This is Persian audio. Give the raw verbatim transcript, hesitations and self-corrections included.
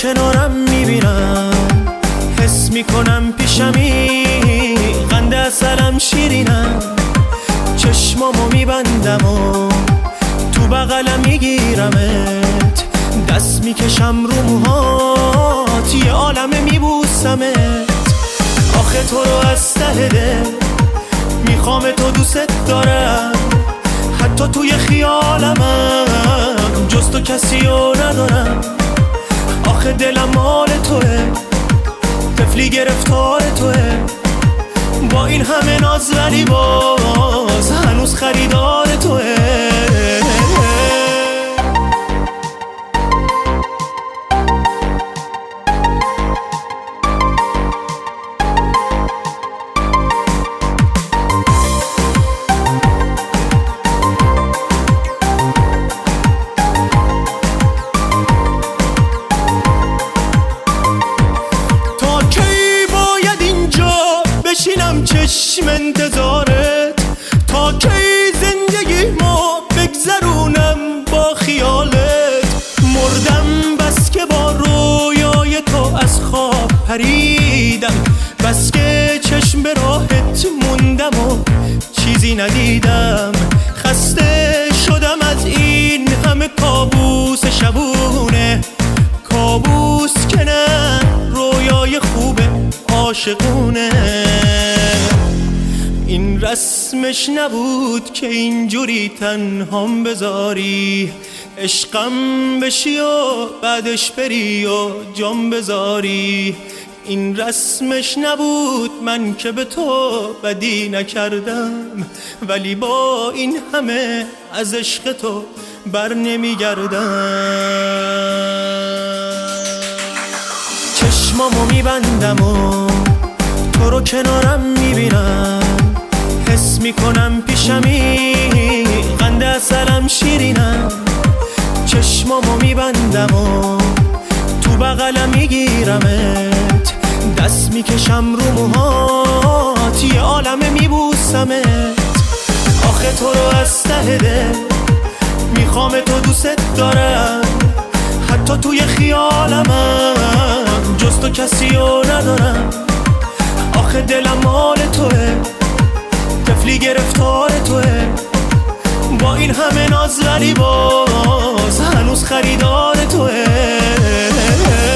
کنارم میبینم، حس میکنم پیشمی، قند اصلم شیرینم. چشمامو میبندم و تو بغلم میگیرمت، دست میکشم رو موهات، یه عالمه میبوسمت. آخه تو رو از ته دل میخوام، تو دوست دارم، حتی توی خیالمم جز تو کسی رو ندارم. آخه دلم مال توه، طفلی گرفتار توه، با این همه ناز ولی باز هنوز خریدار توه. بشینم چشم انتظارت، تا کی زندگی ما بگذرونم با خیالت. مردم بس که با رویای تو از خواب پریدم، بس که چشم به راحت موندم و چیزی ندیدم. خسته شدم از این همه کابوس شبونه، کابوس که نه رویای خوبه عاشقونه. این رسمش نبود که اینجوری تنهام بذاری، عشقم بشی و بعدش بری و جام بذاری. این رسمش نبود، من که به تو بدی نکردم، ولی با این همه از عشق تو بر نمیگردم. چشمامو میبندم و تو رو کنارم میبینم، حس میکنم پیشمی، قند اصلم شیرینم. چشمامو میبندم و تو بغلم میگیرمت، دست میکشم رو موهات، یه عالمه میبوسمت. آخه تو رو از ته دل میخوام، تو دوست دارم، حتی توی خیالمم جز تو کسی رو ندارم. آخه دلم مال توه، طفلی گرفتار توه، با این همه ناز ولی باز هنوز خریدار توه.